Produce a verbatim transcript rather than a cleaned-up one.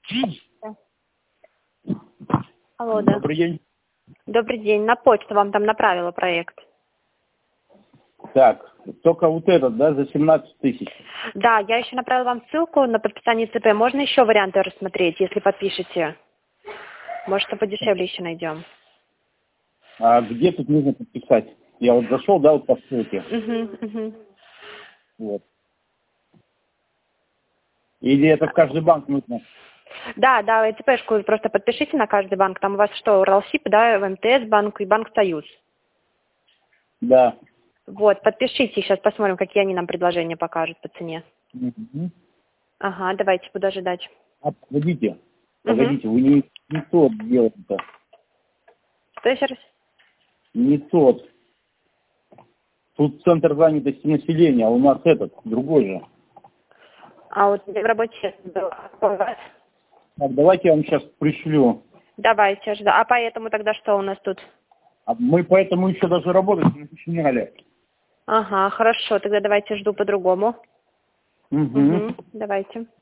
Алло, да. Добрый день. Добрый день. На почту вам там направила проект. Так, только вот этот, да, за семнадцать тысяч. Да, я еще направила вам ссылку на подписание ЦП. Можно еще варианты рассмотреть, если подпишете? Может, что подешевле еще найдем. А где тут нужно подписать? Я вот зашел, да, вот по ссылке. Угу, угу. Вот. Или это в каждый банк нужно? Да, да, ЦПшку просто подпишите на каждый банк. Там у вас что, Уралсиб, да, МТС банк и Банк Союз. Да. Вот, подпишите, сейчас посмотрим, какие они нам предложения покажут по цене. Угу. Ага, давайте, буду ожидать. А, погодите, Угу. погодите, вы не, не тот делаете-то. Что еще раз? Не тот. Тут центр занятости населения, а у нас этот, другой же. А вот в работе было. Так, давайте я вам сейчас пришлю. Давайте, жду. А поэтому тогда что у нас тут? А мы поэтому еще даже работать не начинали. Ага, хорошо, тогда давайте жду по-другому. Угу. Угу, давайте.